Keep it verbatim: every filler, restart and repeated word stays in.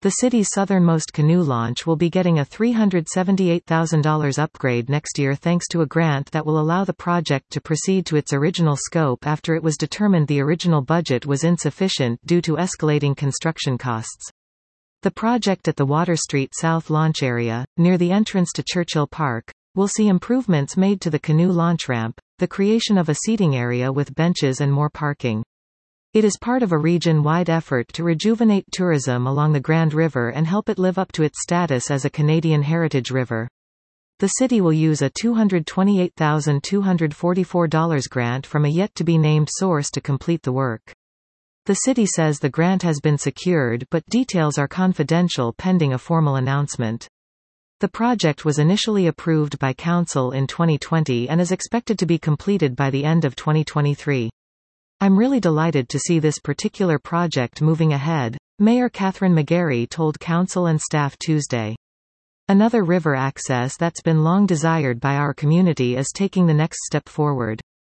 The city's southernmost canoe launch will be getting a three hundred seventy-eight thousand dollars upgrade next year thanks to a grant that will allow the project to proceed to its original scope after it was determined the original budget was insufficient due to escalating construction costs. The project at the Water Street South launch area, near the entrance to Churchill Park, will see improvements made to the canoe launch ramp, the creation of a seating area with benches and more parking. It is part of a region-wide effort to rejuvenate tourism along the Grand River and help it live up to its status as a Canadian heritage river. The city will use a two hundred twenty-eight thousand two hundred forty-four dollars grant from a yet-to-be-named source to complete the work. The city says the grant has been secured but details are confidential pending a formal announcement. The project was initially approved by Council in twenty twenty and is expected to be completed by the end of twenty twenty-three. I'm really delighted to see this particular project moving ahead, Mayor Catherine McGarry told Council and staff Tuesday. Another river access that's been long desired by our community is taking the next step forward.